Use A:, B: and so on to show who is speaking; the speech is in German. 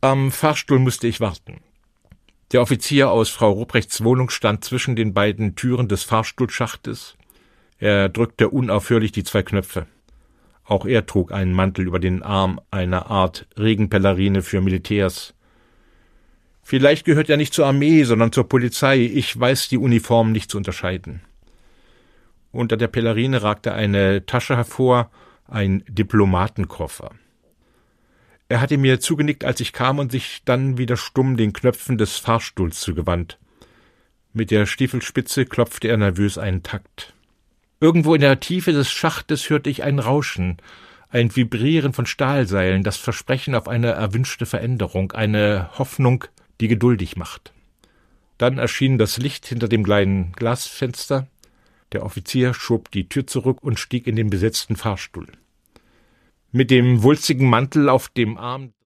A: Am Fahrstuhl musste ich warten. Der Offizier aus Frau Ruprechts Wohnung stand zwischen den beiden Türen des Fahrstuhlschachtes. Er drückte unaufhörlich die 2 Knöpfe. Auch er trug einen Mantel über den Arm, eine Art Regenpellerine für Militärs. Vielleicht gehört er nicht zur Armee, sondern zur Polizei. Ich weiß die Uniformen nicht zu unterscheiden. Unter der Pellerine ragte eine Tasche hervor, ein Diplomatenkoffer. Er hatte mir zugenickt, als ich kam, und sich dann wieder stumm den Knöpfen des Fahrstuhls zugewandt. Mit der Stiefelspitze klopfte er nervös einen Takt. Irgendwo in der Tiefe des Schachtes hörte ich ein Rauschen, ein Vibrieren von Stahlseilen, das Versprechen auf eine erwünschte Veränderung, eine Hoffnung, die geduldig macht. Dann erschien das Licht hinter dem kleinen Glasfenster. Der Offizier schob die Tür zurück und stieg in den besetzten Fahrstuhl. Mit dem wulstigen Mantel auf dem Arm